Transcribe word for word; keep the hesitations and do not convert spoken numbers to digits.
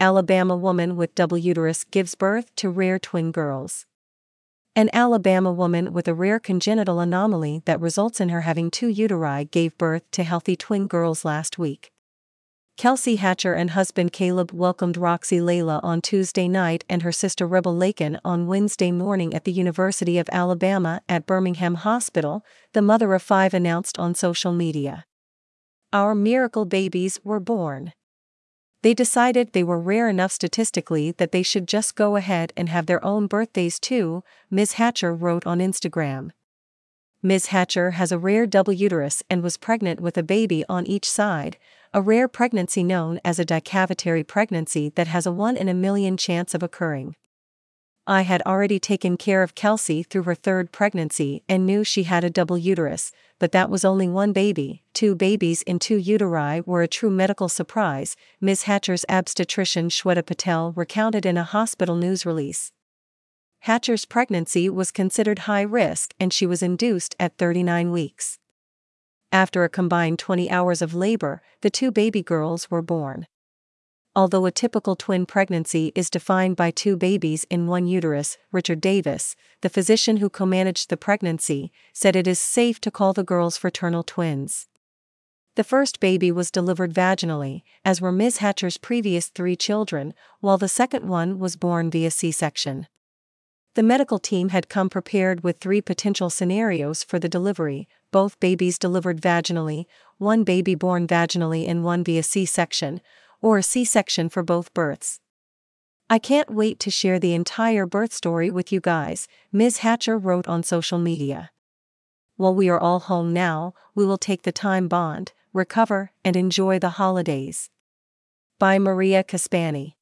Alabama woman with double uterus gives birth to rare twin girls. An Alabama woman with a rare congenital anomaly that results in her having two uteri gave birth to healthy twin girls last week. Kelsey Hatcher and husband Caleb welcomed Roxy Layla on Tuesday night and her sister Rebel Laken on Wednesday morning at the University of Alabama at Birmingham Hospital, the mother of five announced on social media. "Our miracle babies were born. They decided they were rare enough statistically that they should just go ahead and have their own birthdays too," Miz Hatcher wrote on Instagram. Miz Hatcher has a rare double uterus and was pregnant with a baby on each side, a rare pregnancy known as a dicavitary pregnancy that has a one in a million chance of occurring. "I had already taken care of Kelsey through her third pregnancy and knew she had a double uterus, but that was only one baby. Two babies in two uteri were a true medical surprise," Miz Hatcher's obstetrician Shweta Patel recounted in a hospital news release. Hatcher's pregnancy was considered high risk and she was induced at thirty-nine weeks. After a combined twenty hours of labor, the two baby girls were born. Although a typical twin pregnancy is defined by two babies in one uterus, Richard Davis, the physician who co-managed the pregnancy, said it is safe to call the girls fraternal twins. The first baby was delivered vaginally, as were Miz Hatcher's previous three children, while the second one was born via C-section. The medical team had come prepared with three potential scenarios for the delivery: both babies delivered vaginally, one baby born vaginally and one via C-section, or a C-section for both births. "I can't wait to share the entire birth story with you guys," Miz Hatcher wrote on social media. "While we are all home now, we will take the time bond, recover, and enjoy the holidays." By Maria Caspani.